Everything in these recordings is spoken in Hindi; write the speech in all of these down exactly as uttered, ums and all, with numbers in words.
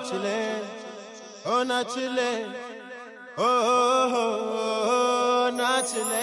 नाच ले, ओ नाच ले, ओ हो हो नाच ले।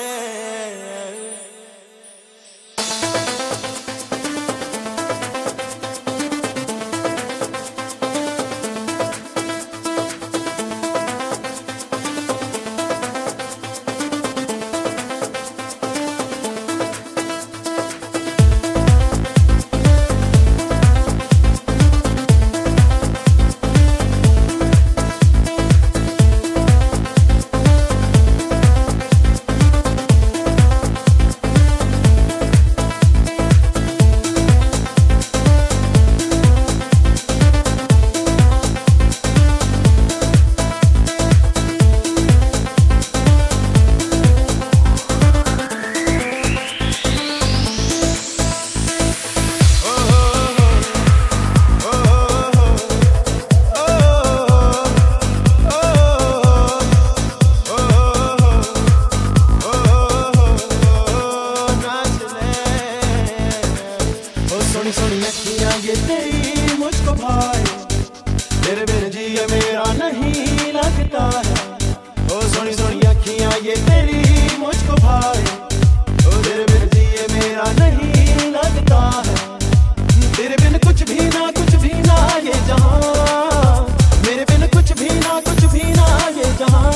सोनी सोनी अखियां ये तेरी मुझको भाई, तेरे बिन जिए मेरा नहीं लगता है। ओ सोनी सोनी अखियां ये तेरी मुझको भाई, ओ तेरे बिन जिए मेरा नहीं लगता है। तेरे बिन कुछ भी ना कुछ भी ना ये जहां, मेरे बिन कुछ भी ना कुछ भी ना ये जहां।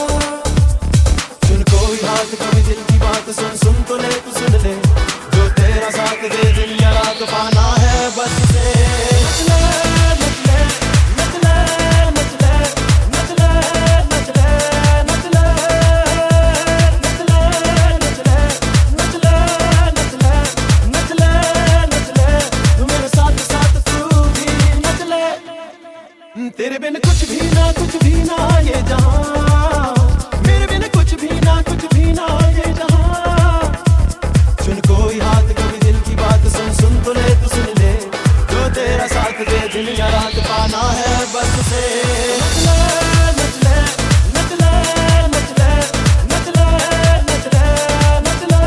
सुन कोई हाथ कभी दिल की बात सुन सुन तो ले तू सुन ले, जो तेरा साथ दे दिन या रात पाना है बस से। नच ले नच ले नच ले नच ले नच ले नच ले नच ले नच ले नच ले नच ले नच ले नच ले नच ले तू मेरे साथ साथ तू भी नच ले। तेरे बिन कुछ भी ना कुछ भी ना ये जहां, मेरे बिन कुछ भी ना कुछ भी ना ये जहां। सुन कोई हाथ कभी दिल की बात सुन सुन तो ले तू सुन ले, जो तेरा साथ दे दिन या रात पाना है बस से। नच ले नच ले नच ले नच ले नच ले नच ले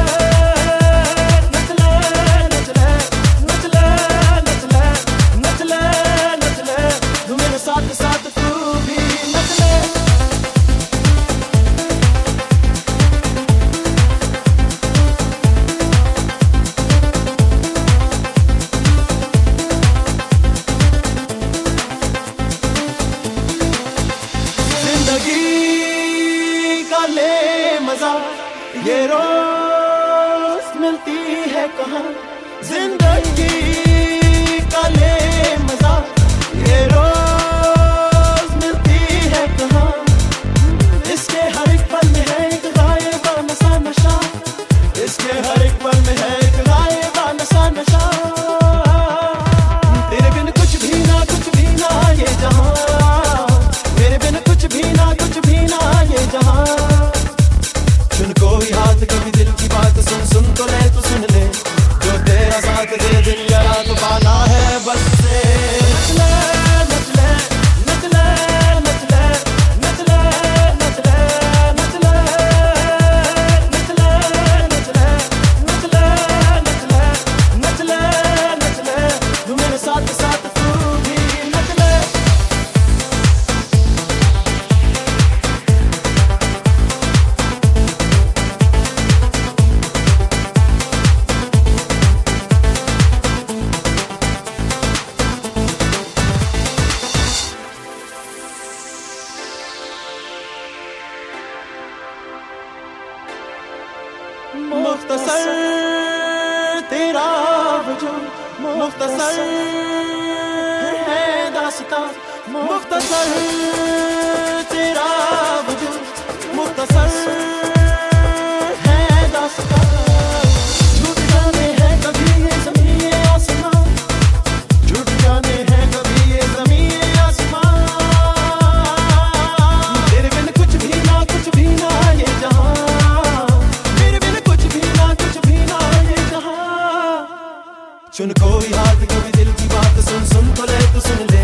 नच ले नच ले नच ले नच ले नच ले नच ले तू मेरे साथ साथ तू भी नच ले। मजा ये रोज मिलती है कहाँ, जिंदगी का ले मजा ये रोज मिलती है कहाँ। इसके हर एक पल में है एक गायबा नशा नशा, इसके हर एक पल में है एक गायबा नशा नशा। तेरे बिन कुछ भी ना कुछ भी ना ये जहां, मेरे बिन कुछ भी ना कुछ भी ना ये जहां। सुन कोई हाथ कभी दिल की बात सुन सुन तो ले तू सुन ले, जो तेरा साथ दे दिन या रात पाना है बस से। नच ले नच ले नच ले नच ले नच ले नच ले नच ले नच ले नच ले नच ले नच ले नच ले नच ले तू मेरे साथ साथ तू भी नच ले। मुख्तसर तेरा वजूद, मुख्तसर है दास्तां, मुख्तसर तेरा वजूद, मुख्तसर है दास्तां। झूठ जाने हैं कभी ये ज़मीं ये आसमां, झूठ जाने हैं कभी ये ज़मीं ये आसमां। तेरे बिन कुछ भी ना कुछ भी ना ये जहां, सुन कोई हाथ कभी दिल की बात सुन सुन तो ले तू सुन ले,